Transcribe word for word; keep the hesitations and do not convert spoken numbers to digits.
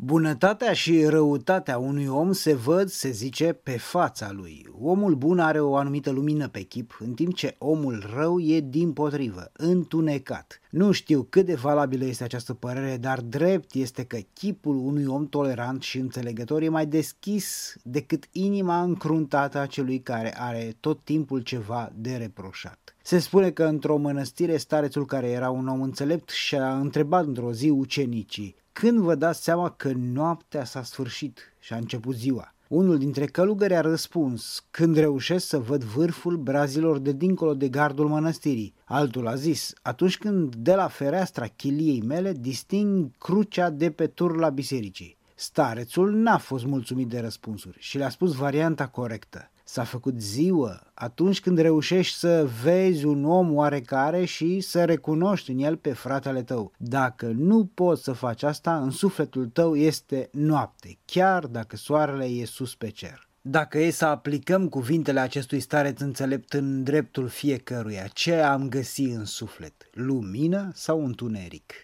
Bunătatea și răutatea unui om se văd, se zice, pe fața lui. Omul bun are o anumită lumină pe chip, în timp ce omul rău e dimpotrivă, întunecat. Nu știu cât de valabilă este această părere, dar drept este că chipul unui om tolerant și înțelegător e mai deschis decât inima încruntată a celui care are tot timpul ceva de reproșat. Se spune că într-o mănăstire starețul, care era un om înțelept, și-a întrebat într-o zi ucenicii: când vă dați seama că noaptea s-a sfârșit și a început ziua? Unul dintre călugări a răspuns: când reușesc să văd vârful brazilor de dincolo de gardul mănăstirii. Altul a zis: atunci când de la fereastra chiliei mele disting crucea de pe turla bisericii. Starețul n-a fost mulțumit de răspunsuri și le-a spus varianta corectă: s-a făcut ziua atunci când reușești să vezi un om oarecare și să recunoști în el pe fratele tău. Dacă nu poți să faci asta, în sufletul tău este noapte, chiar dacă soarele e sus pe cer. Dacă e să aplicăm cuvintele acestui stareț înțelept în dreptul fiecăruia, ce am găsit în suflet? Lumină sau întuneric?